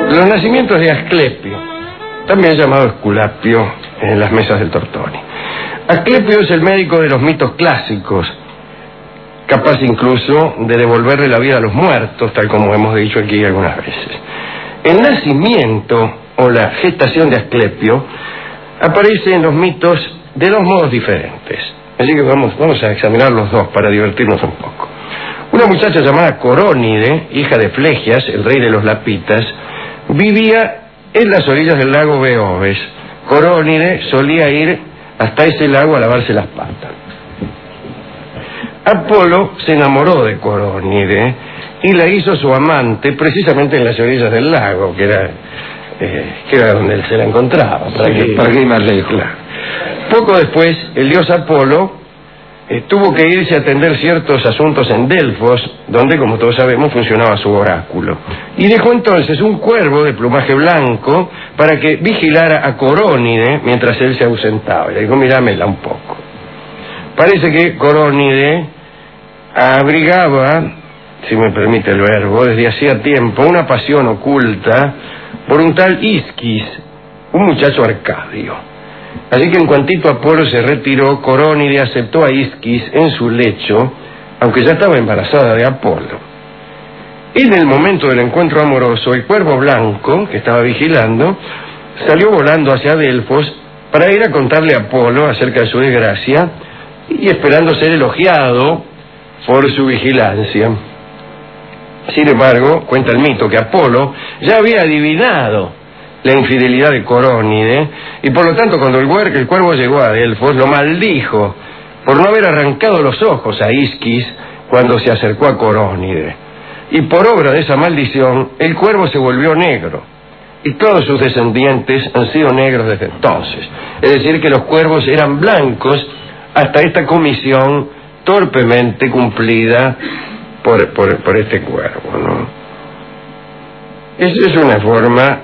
Los nacimientos de Asclepio, también llamado Esculapio en las mesas del Tortoni. Asclepio es el médico de los mitos clásicos, capaz incluso de devolverle la vida a los muertos, tal como hemos dicho aquí algunas veces. El nacimiento o la gestación de Asclepio aparece en los mitos de dos modos diferentes. Así que vamos a examinar los dos para divertirnos un poco. Una muchacha llamada Corónide, hija de Flegias, el rey de los Lapitas, vivía en las orillas del lago Beoves. Corónide solía ir hasta ese lago a lavarse las patas. Apolo se enamoró de Corónide y la hizo su amante precisamente en las orillas del lago, que era donde se la encontraba. ¿Para qué ir más lejos? Claro. Poco después, el dios Apolo tuvo que irse a atender ciertos asuntos en Delfos, donde, como todos sabemos, funcionaba su oráculo. Y dejó entonces un cuervo de plumaje blanco para que vigilara a Corónide mientras él se ausentaba. Y le dijo, míramela un poco. Parece que Corónide abrigaba, si me permite el verbo, desde hacía tiempo, una pasión oculta por un tal Isquis, un muchacho arcadio. Así que en cuantito Apolo se retiró, Corónide aceptó a Isquis en su lecho, aunque ya estaba embarazada de Apolo. En el momento del encuentro amoroso, el cuervo blanco, que estaba vigilando, salió volando hacia Delfos para ir a contarle a Apolo acerca de su desgracia y esperando ser elogiado por su vigilancia. Sin embargo, cuenta el mito que Apolo ya había adivinado la infidelidad de Corónide, y por lo tanto cuando el cuervo llegó a Delfos lo maldijo por no haber arrancado los ojos a Isquis cuando se acercó a Corónide. Y por obra de esa maldición el cuervo se volvió negro y todos sus descendientes han sido negros desde entonces. Es decir, que los cuervos eran blancos hasta esta comisión torpemente cumplida por este cuervo, ¿no? Es una forma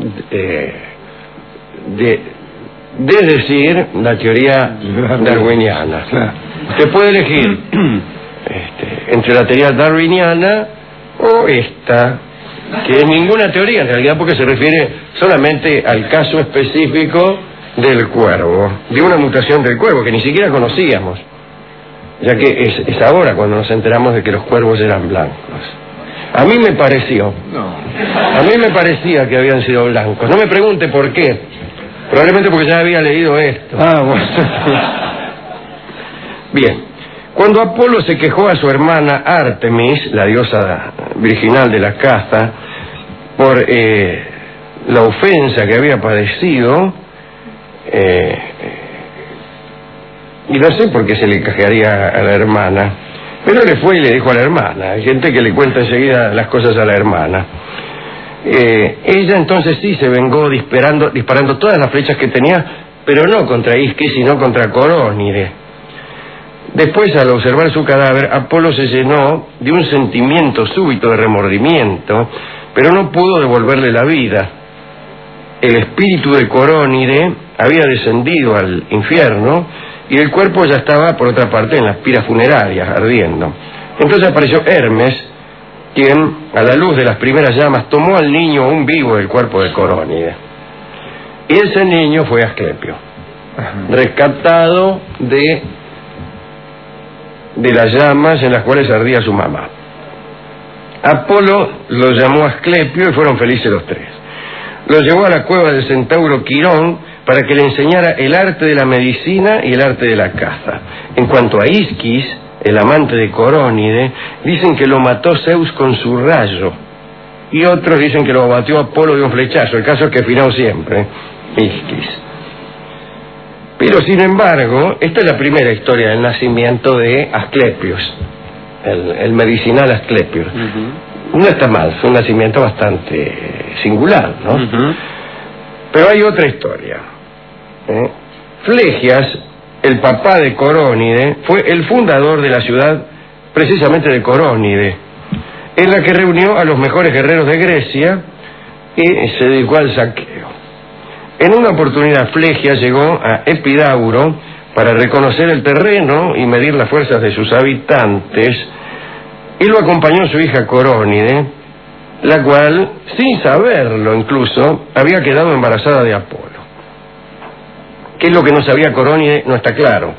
de decir la teoría darwiniana. Usted puede elegir entre la teoría darwiniana o esta, que es ninguna teoría en realidad, porque se refiere solamente al caso específico del cuervo, de una mutación del cuervo que ni siquiera conocíamos, ya que es ahora cuando nos enteramos de que los cuervos eran blancos. A mí me pareció. A mí me parecía que habían sido blancos. No me pregunte por qué. Probablemente porque ya había leído esto. Bueno. Bien. Cuando Apolo se quejó a su hermana Artemis, la diosa virginal de la caza, por la ofensa que había padecido, y no sé por qué se le quejaría a la hermana, pero le fue y le dijo a la hermana. Hay gente que le cuenta enseguida las cosas a la hermana. Ella entonces sí se vengó disparando todas las flechas que tenía, pero no contra Isquis, sino contra Corónide. Después, al observar su cadáver, Apolo se llenó de un sentimiento súbito de remordimiento, pero no pudo devolverle la vida. El espíritu de Corónide había descendido al infierno y el cuerpo ya estaba, por otra parte, en las piras funerarias, ardiendo. Entonces apareció Hermes, quien, a la luz de las primeras llamas, tomó al niño aún vivo del cuerpo de Corónide. Y ese niño fue Asclepio, rescatado de las llamas en las cuales ardía su mamá. Apolo lo llamó Asclepio y fueron felices los tres. Lo llevó a la cueva del centauro Quirón para que le enseñara el arte de la medicina y el arte de la caza. En cuanto a Isquis, el amante de Corónide, dicen que lo mató Zeus con su rayo, y otros dicen que lo batió Apolo de un flechazo. El caso es que finó siempre Isquis. Pero sin embargo, esta es la primera historia del nacimiento de Asclepios, el medicinal Asclepios. No está mal, fue un nacimiento bastante singular, ¿no? Pero hay otra historia. Flegias, el papá de Corónide, fue el fundador de la ciudad precisamente de Corónide, en la que reunió a los mejores guerreros de Grecia y se dedicó al saqueo. En una oportunidad Flegias llegó a Epidauro para reconocer el terreno y medir las fuerzas de sus habitantes, y lo acompañó su hija Corónide, la cual, sin saberlo incluso, había quedado embarazada de Apolo. ¿Qué es lo que no sabía Corónide? No está claro.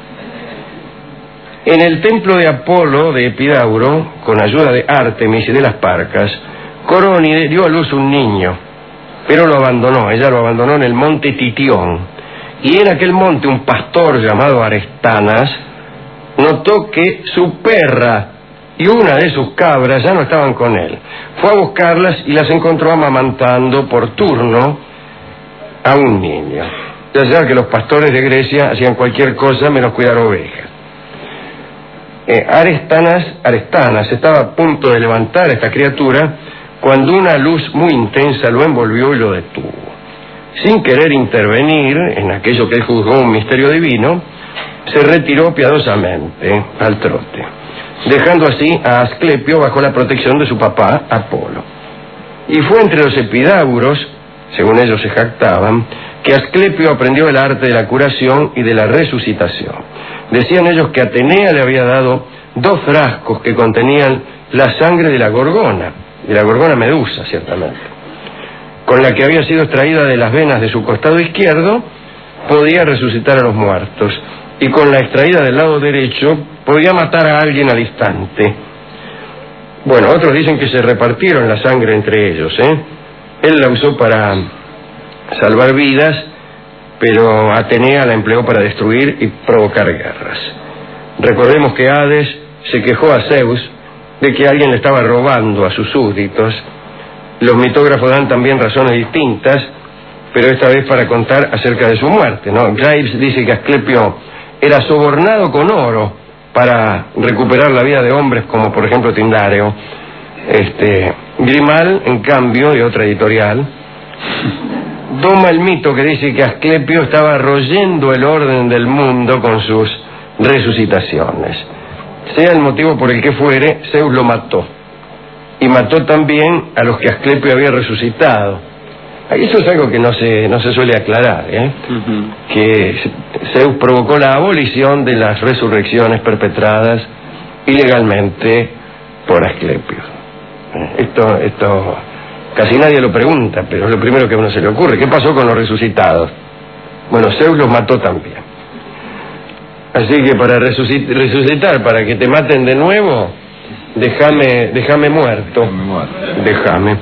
En el templo de Apolo de Epidauro, con ayuda de Ártemis y de las Parcas, Corónide dio a luz un niño, pero lo abandonó. Ella lo abandonó en el monte Titión. Y en aquel monte un pastor llamado Arestanas notó que su perra y una de sus cabras ya no estaban con él. Fue a buscarlas y las encontró amamantando por turno a un niño. Ya sabía que los pastores de Grecia hacían cualquier cosa menos cuidar ovejas. Arestanas estaba a punto de levantar a esta criatura cuando una luz muy intensa lo envolvió y lo detuvo. Sin querer intervenir en aquello que él juzgó un misterio divino, se retiró piadosamente al trote, dejando así a Asclepio bajo la protección de su papá Apolo. Y fue entre los epidauros, según ellos se jactaban, que Asclepio aprendió el arte de la curación y de la resucitación. Decían ellos que Atenea le había dado 2 frascos que contenían la sangre de la gorgona Medusa, ciertamente, con la que había sido extraída de las venas de su costado izquierdo, podía resucitar a los muertos, y con la extraída del lado derecho podía matar a alguien al instante. Bueno, otros dicen que se repartieron la sangre entre ellos, Él la usó para salvar vidas, pero Atenea la empleó para destruir y provocar guerras. Recordemos que Hades se quejó a Zeus de que alguien le estaba robando a sus súbditos. Los mitógrafos dan también razones distintas, pero esta vez para contar acerca de su muerte, ¿no? Graves dice que Asclepio era sobornado con oro para recuperar la vida de hombres como por ejemplo Tindáreo. Grimal, en cambio, de otra editorial, toma el mito que dice que Asclepio estaba royendo el orden del mundo con sus resucitaciones. Sea el motivo por el que fuere, Zeus lo mató. Y mató también a los que Asclepio había resucitado. Eso es algo que no se suele aclarar, Que Zeus provocó la abolición de las resurrecciones perpetradas ilegalmente por Asclepio. Esto casi nadie lo pregunta, pero es lo primero que a uno se le ocurre. ¿Qué pasó con los resucitados? Bueno, Zeus los mató también. Así que para resucitar, para que te maten de nuevo, déjame muerto. Déjame.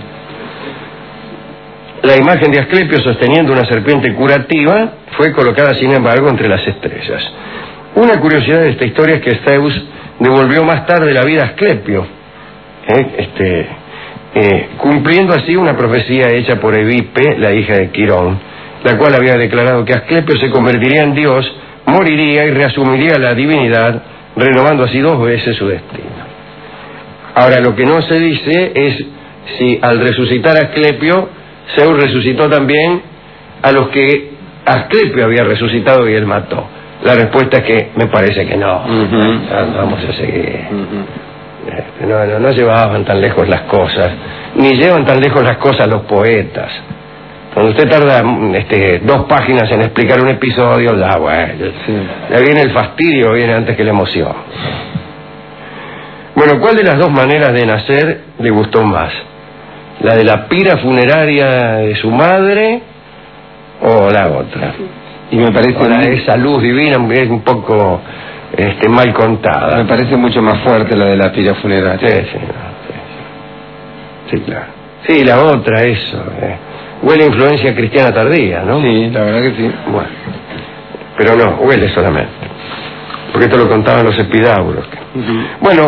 La imagen de Asclepio sosteniendo una serpiente curativa fue colocada, sin embargo, entre las estrellas. Una curiosidad de esta historia es que Zeus devolvió más tarde la vida a Asclepio, cumpliendo así una profecía hecha por Evipe, la hija de Quirón, la cual había declarado que Asclepio se convertiría en Dios, moriría y reasumiría la divinidad, renovando así 2 veces su destino. Ahora, lo que no se dice es si al resucitar a Asclepio, Zeus resucitó también a los que Asclepio había resucitado y él mató. La respuesta es que me parece que no. Vamos a seguir. No llevaban tan lejos las cosas, ni llevan tan lejos las cosas los poetas. Cuando usted tarda 2 páginas en explicar un episodio, ya viene el fastidio, viene antes que la emoción. Bueno, ¿cuál de las 2 maneras de nacer le gustó más? ¿La de la pira funeraria de su madre o la otra? Y me parece esa luz divina es un poco mal contada. Me parece mucho más fuerte la de la pira funeraria. Sí, claro. Sí, la otra, eso. Huele a influencia cristiana tardía, ¿no? Sí, la verdad que sí. Bueno, pero no, huele solamente. Porque esto lo contaban los epidauros. Bueno,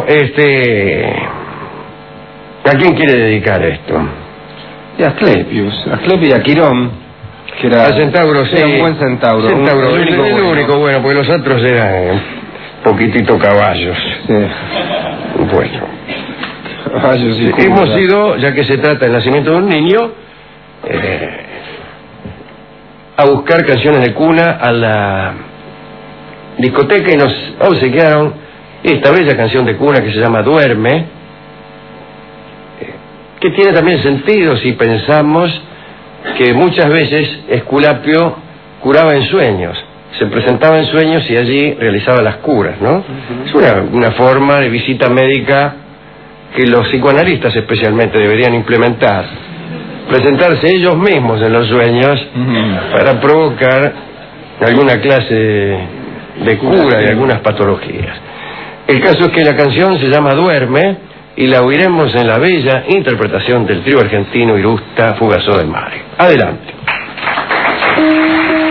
¿a quién quiere dedicar esto? Y a Asclepius, Asclepio y a Quirón, que era, Centauro, sí. Era un buen centauro. El único bueno, porque los otros eran poquitito caballos. Sí. Bueno. Caballos y hemos ido, ya que se trata del nacimiento de un niño, a buscar canciones de cuna a la discoteca y nos obsequiaron esta bella canción de cuna que se llama Duerme, que tiene también sentido si pensamos que muchas veces Esculapio curaba en sueños, se presentaba en sueños y allí realizaba las curas, ¿no? Es una forma de visita médica que los psicoanalistas especialmente deberían implementar, presentarse ellos mismos en los sueños para provocar alguna clase de cura de algunas patologías. El caso es que la canción se llama Duerme y la oiremos en la bella interpretación del trío argentino Irusta, Fugazó del Mar. Adelante.